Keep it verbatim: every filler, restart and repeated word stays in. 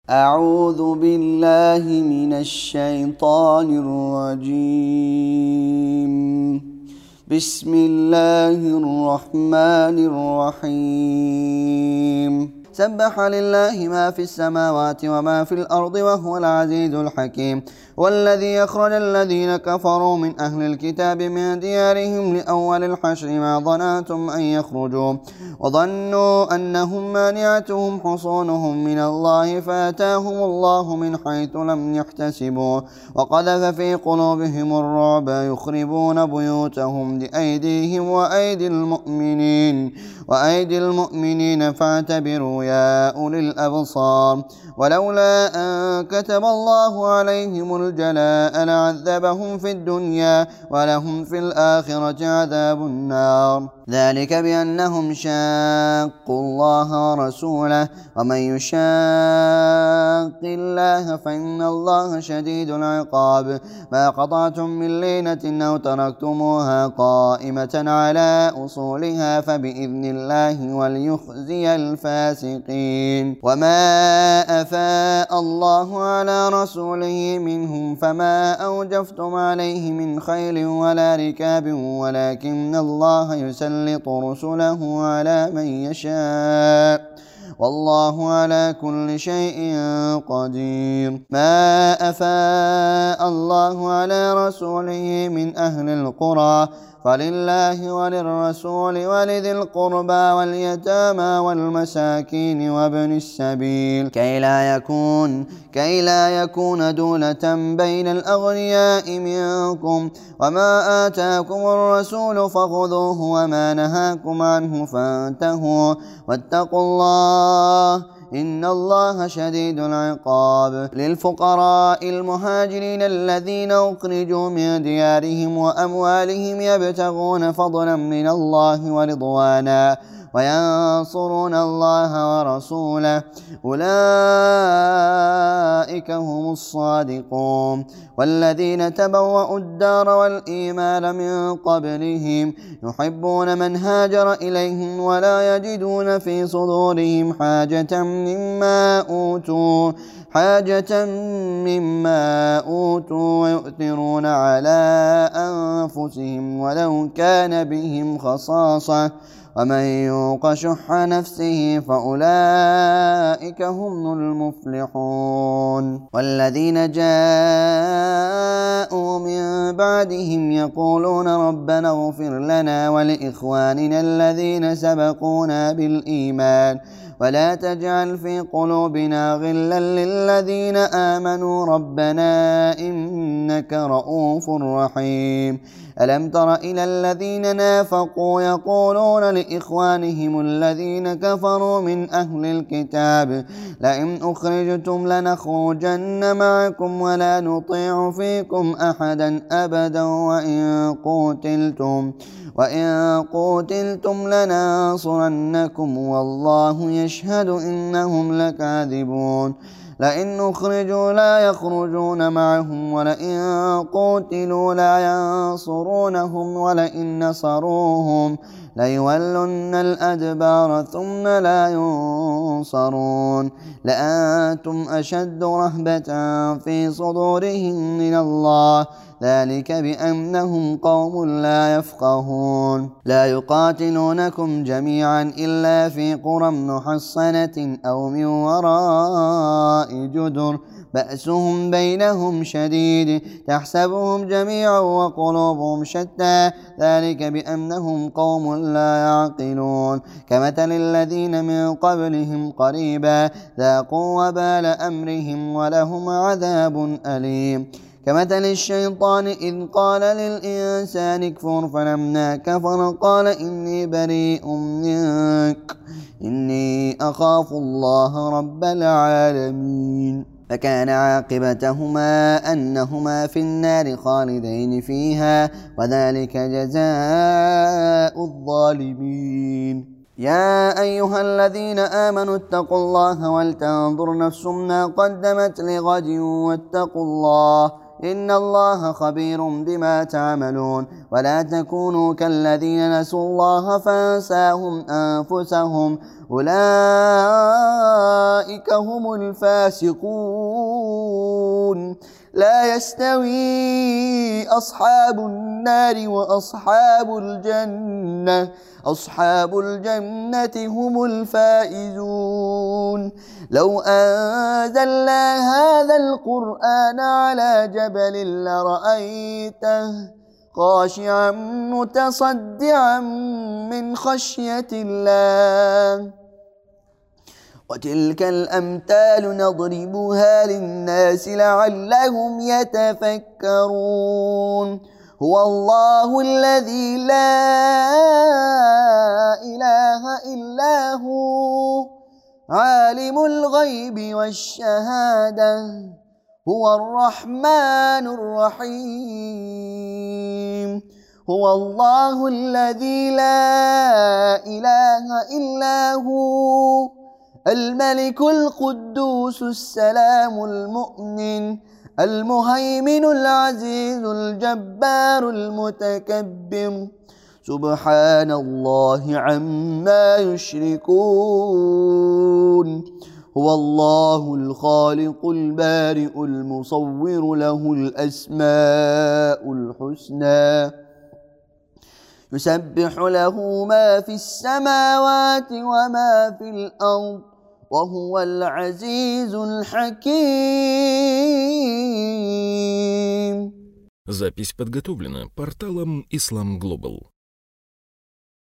أعوذ بالله من الشيطان الرجيم. بسم الله الرحمن الرحيم. سبح لله ما في السماوات وما في الأرض وهو العزيز الحكيم. والذي أخرج الذين كفروا من أهل الكتاب من ديارهم لأول الحشر ما ظننتم أن يخرجوا وظنوا أنهم مانعتهم حصونهم من الله فآتاهم الله من حيث لم يحتسبوا وقذف في قلوبهم الرعب يخربون بيوتهم بأيديهم وأيدي المؤمنين وأيدي المؤمنين فاعتبروا يا أولي الأبصار. ولولا أن كتب الله عليهم الجلاء لعذبهم في الدنيا ولهم في الآخرة عذاب النار، ذلك بأنهم شاقوا الله ورسوله ومن يشاق الله فإن الله شديد العقاب. ما قطعتم من لينة أو تركتموها قائمة على أصولها فبإذن الله وليخزي الفاسقين. وما أفاء الله على رسوله منهم فما أوجفتم عليه من خيل ولا ركاب ولكن الله يسلط رسله على من يشاء والله على كل شيء قدير. ما أفاء الله على رسوله من أهل القرى فلله وللرسول ولذي القربى واليتامى والمساكين وابن السبيل كي لا يكون كي لا يكون دولة بين الأغنياء منكم. وما آتاكم الرسول فخذوه وما نهاكم عنه فانتهوا واتقوا الله إن الله شديد العقاب. للفقراء المهاجرين الذين أخرجوا من ديارهم وأموالهم يبتغون فضلا من الله ورضوانا وينصرون الله ورسوله أولئك هم الصادقون. والذين تبوأوا الدار والإيمان من قبلهم يحبون من هاجر إليهم ولا يجدون في صدورهم حاجة مما أوتوا حاجة مما أوتوا ويؤثرون على أنفسهم ولو كان بهم خصاصة ومن يوق شح نفسه فأولئك هم المفلحون. والذين جاءوا من بعدهم يقولون ربنا اغفر لنا ولإخواننا الذين سبقونا بالإيمان ولا تجعل في قلوبنا غلا للذين آمنوا ربنا إنك رؤوف رحيم. ألم تر إلى الذين نافقوا يقولون لإخوانهم الذين كفروا من أهل الكتاب لئن أخرجتم لنخرجن معكم ولا نطيع فيكم أحدا أبدا وإن قتلتم وإن قتلتم لننصرنكم والله يشهد إنهم لكاذبون. لئن أخرجوا لا يخرجون معهم ولئن قتلوا لا ينصرونهم ولئن نصروهم ليولن الأدبار ثم لا ينصرون. لأنتم أشد رهبة في صدورهم من الله ذلك بأنهم قوم لا يفقهون. لا يقاتلونكم جميعا إلا في قرى محصنة أو من وراء جدر بأسهم بينهم شديد تحسبهم جميعا وقلوبهم شتى ذلك بأنهم قوم لا يعقلون. كمثل الذين من قبلهم قريبا ذاقوا وبال أمرهم ولهم عذاب أليم. كمثل الشيطان إذ قال للإنسان اكفر فلما كفر قال إني بريء منك إني أخاف الله رب العالمين. فكان عاقبتهما أنهما في النار خالدين فيها وذلك جزاء الظالمين. يا أيها الذين آمنوا اتقوا الله ولتنظر نفس ما قدمت لغد واتقوا الله إن الله خبير بما تعملون ولا تكونوا كالذين نسوا الله فانساهم أنفسهم أولئك هم الفاسقون لا يستوي أصحاب النار وأصحاب الجنة أصحاب الجنة هم الفائزون لو أنزلنا هذا القرآن على جبل لرأيته خاشعا متصدعا من خشية الله وتلك الأمثال نضربها للناس لعلهم يتفكرون هو الله الذي لا إله إلا هو عالم الغيب والشهادة هو الرحمن الرحيم هو الله الذي لا إله إلا هو الملك القدوس السلام المؤمن المهيمن العزيز الجبار المتكبر سبحان الله عما يشركون هو الله الخالق البارئ المصور له الأسماء الحسنى يسبح له ما في السماوات وما في الأرض وهو العزيز الحكيم. Запись подготовлена порталом Ислам Глобал.